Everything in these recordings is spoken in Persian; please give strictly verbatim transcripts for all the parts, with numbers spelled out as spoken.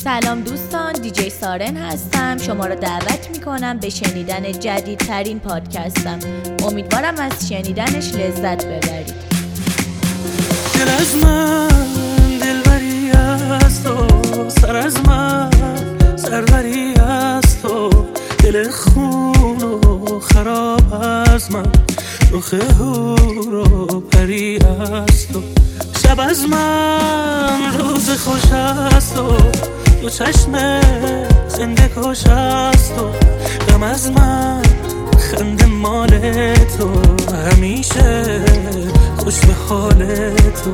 سلام دوستان، دیجی سارن هستم. شما را دعوت میکنم به شنیدن جدیدترین پادکستم. امیدوارم از شنیدنش لذت ببرید. دل از من دلبری است و سر از من سروری است و دل خون و خراب از من رخ هور و پری است و شب از من روز خوش است و دو چشم زنده کش است و غم از من خنده مال تو همیشه خوش به حال تو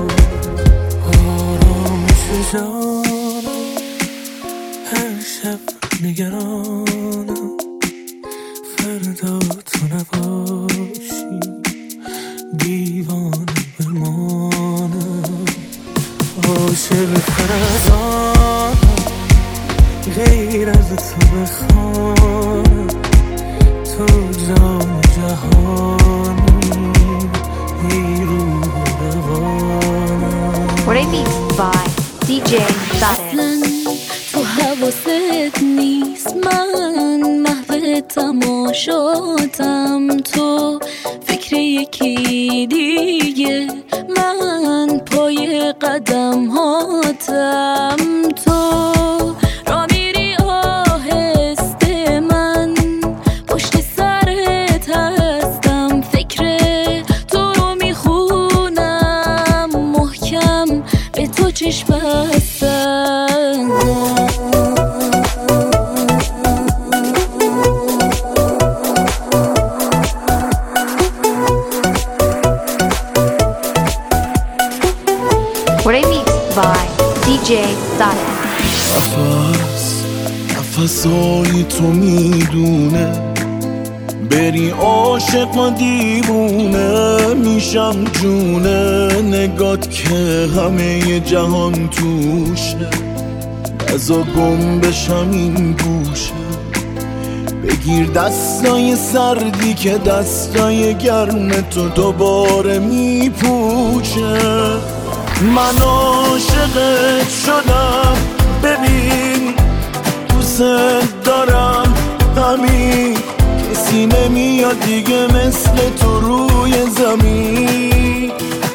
آرامش جانم هر شب نگرانم فردا تو نباشی دیوانه بمانم عاشق فرزانم غیر از تو بخوانم تو جان جهانی ای روح روانم. Remixed by دی جی اصلا تو حواست نیست من محو تماشاتم تو فکر یکی دیگه من پای قدم هاتم تو را میری آهسته من پشت سرت هستم فکر تو رو میخونم محکم به تو چشم بستم. Remixed by دی جی سارن. نفس نفسای تو میدونه بری عاشق و دیوونه میشم جونه نگات که همه جهان توشه ازا گم بشم این گوشه بگیر دستای سردی که دستای گرم تو دوباره میپوشه. من عاشقت شدم ببین دوست دارم همین کسی نمیاد دیگه مثل تو روی زمین.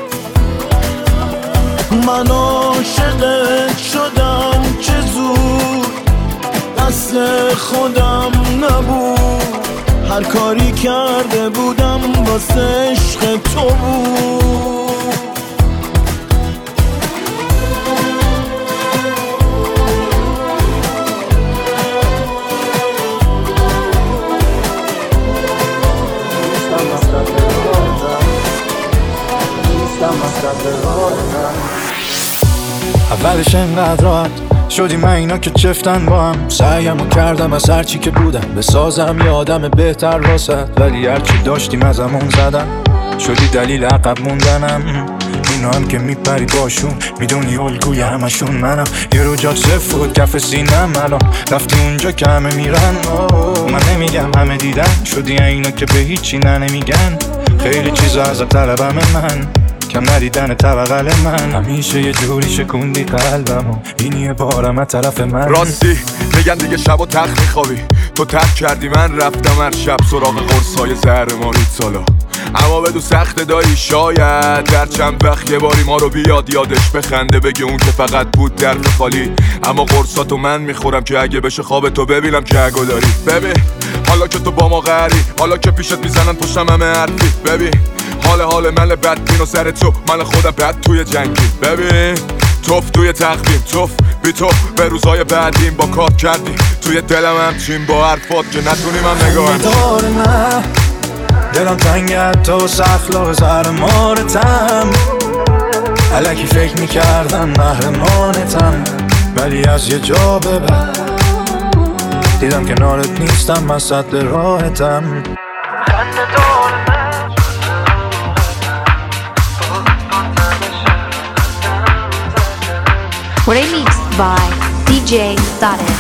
من عاشقت شدم چه زود دست خودم نبود هر کاری کرده بودم واسه عشق تو بود. اولش انقدر راحت شدیم من اینا که چفتن با هم سعیمو کردم از هرچی که بودم بسازم یه آدم بهتر واسه ولی هرچی داشتیم ازمون زدن شدی دلیل عقب موندنم. اینا هم که میپری باشون میدونی الگوی همشون منم یه رو جات صفر بود کف سینم الان رفتی اونجا که همه میرن. من نمیگم همه دیدن شدی اینا که به هیچی نه نمیگن خیلی چیزا ازت طلبم من کم ندیدن طبقل من همیشه یه جوری شکوندی قلبمو اینیه بارم از طرف من. راستی میگن دیگه شب و تخت میخوابی تو ترک کردی من رفتم هر شب سراغ قرصای زهر مارید سالا اما بدو سخت دایی شاید در چند وقت یه باری ما رو بیاد یادش بخنده بگه اون که فقط بود درد خالی اما قرصاتو من میخورم که اگه بشه خواب تو ببینم که اگه داری. ببین حالا که تو با ما قهری حالا که پیشت میزنن پشتم همه حرفی ببین حال حال مل بدبین و سر تو من خودم بد توی جنگی ببین توف توی تقویم توف بی تو به روزای بعدیم با کار کردیم توی دلم همچین با حرفات که نتونی من نگاهم دار من دلم تنگت تو سخلاق زهر مارتم الکی فکر میکردم محرمانتم ولی از یه جا به بعد دیدم که نارت نیستم من صد راحتم. Remixed by دی جی سارن.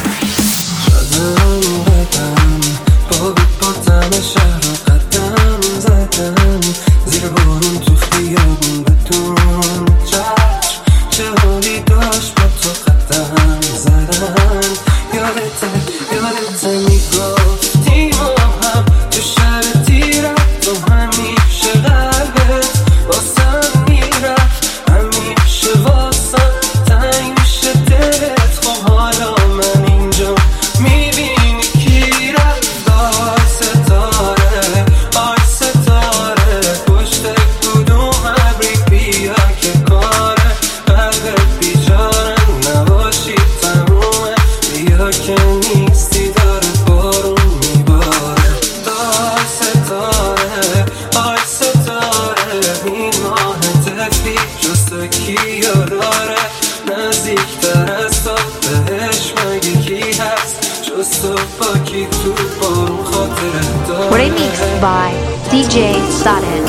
زیر بارون تو خیابون بدون چشم چه حالی داشت با تو قدم زدم by دی جی Saren.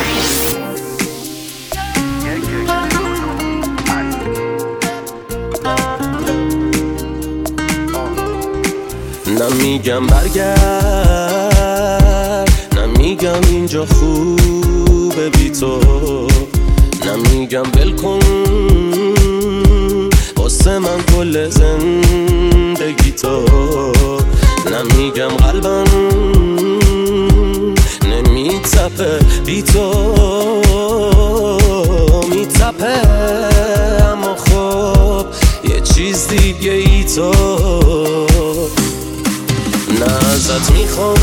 نمیگم برگرد، نمیگم اینجا خوبه بی تو، نمیگم بلکن واسه من کل زندگی تو، نمیگم قلبم نمیتپه بی تو، میتپه اما خب یه چیز دیگه ای تو. نه ازت میخوام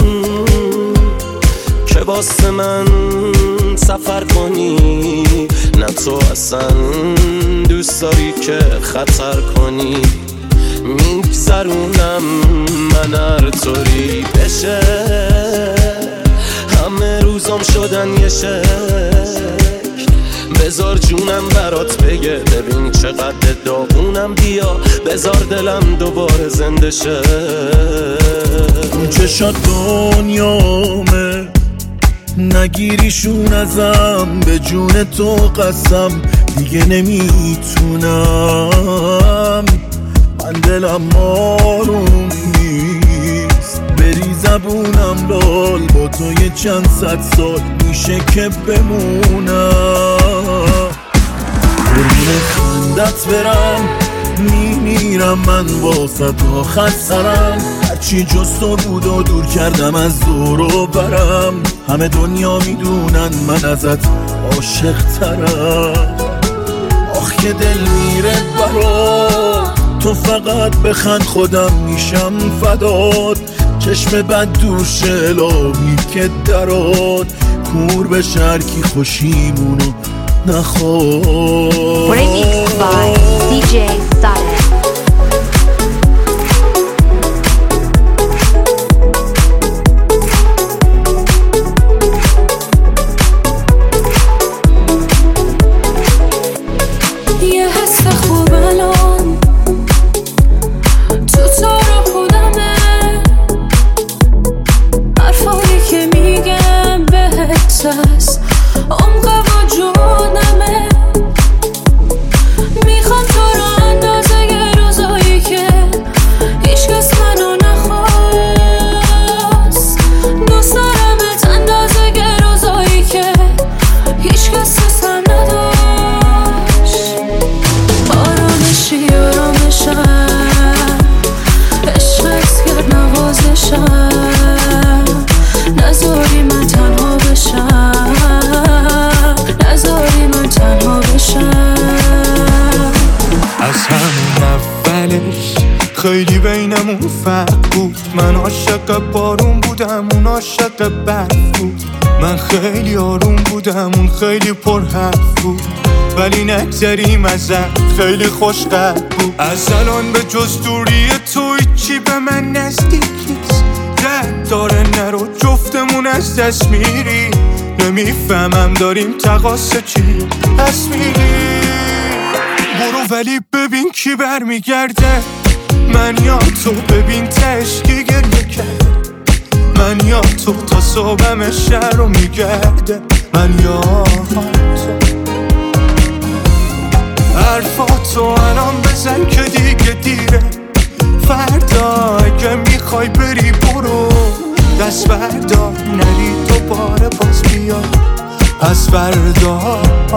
که واسه من سفر کنی، نه تو اصلا دوست داری که خطر کنی، میگذرونم من هر طوری بشه، همه روزام شدن یه شکل، بذار جونم برات بگه ببین چقدر داغونم، بیا بذار دلم دوباره زنده شه. اون چشات دنیامه، نگیریشون ازم، به جون تو قسم دیگه نمیتونم، من دلم آروم نیست، بری زبونم لال، با تو یه چند صد سال میشه که بمونم، قربون خندت برم، میمیرم من واسه تا خط سرم، هرچی جز تو بود و دور کردم از دور و برم، همه دنیا میدونن من ازت عاشق ترم، آخ که دل میره برات، تو فقط بخند خودم میشم فدات، چشم بد دوشه لابی که درات، کور به شرکی خوشیمونو نخواد. Remixed by دی جی Saren. خیلی بینمون فرق بود، من عاشق بارون بودم اون عاشق برف بود، من خیلی آروم بودم اون خیلی پر حرف بود، ولی نگذریم ازت خیلی خوشقدر بود، از الان به جز دوری تو هیچی به من نزدیک نیست، درد داره نرو جفتمون از دست میری، نمیفهمم داریم تقاصه چی پس میری، برو ولی ببین کی برمیگرده، من یا تو ببین تشکی گریه کرده، من یا تو تا صبحم شهر رو میگرده، من یا تو حرفاتو الان بزن که دیگه دیره، فردا اگه میخوای بری برو، دست بردار نری دوباره باز بیا، پس فردا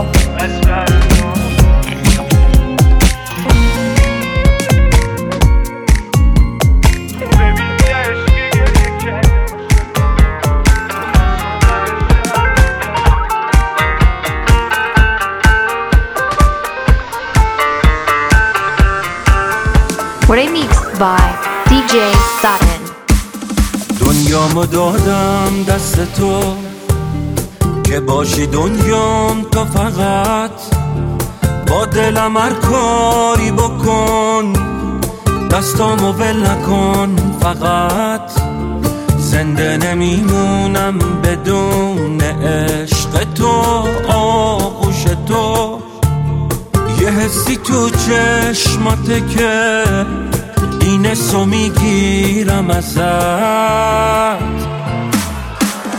Remixed by دی جی Saren. دنیامو دادم دست تو که باشی دنیام، تو فقط با دلم هر کاری بکن، دستامو ول نکن، فقط زنده نمیمونم بدون عشق تو، آغوش تو، یه حسی تو چشماته که این اسو میگیرم ازت،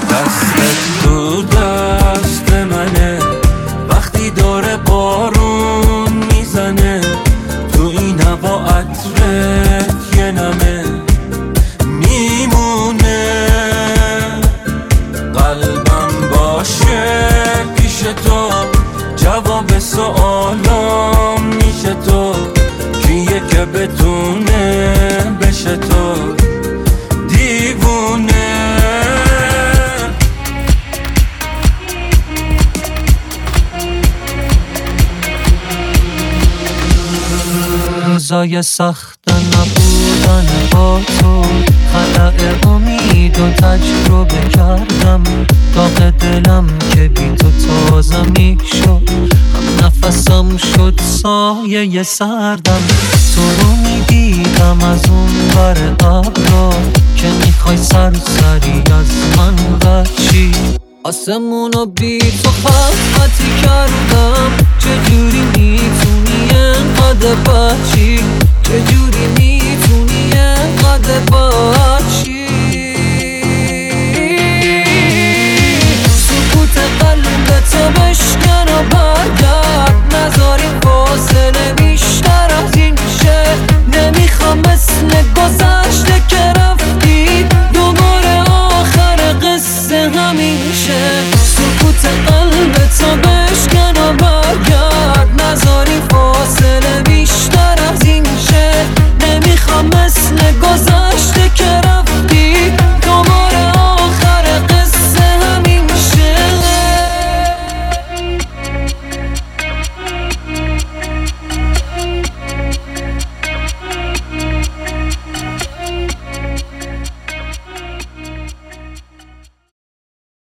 تو دست منه، وقتی داره بارون میزنه تو این هوا عطرت یه نمه میمونه. قلبم باشه پیش تو، جواب سوالام میشه تو، کیه که بتونه بشه تو دیوونه. روزای سخت نبودن با تو، خلأ امید و تجربه کردم، داغ دلم که بی تو تازه می شد، هم نفسم شد سایه سردم. تو رو می دیدم از اون بر ابرا که میخوای سرسری از من بچی، آسمونو بی تو خطی کردم. چجوری میتونی انقدر بچی، چجوری میتونی انقدر بچی.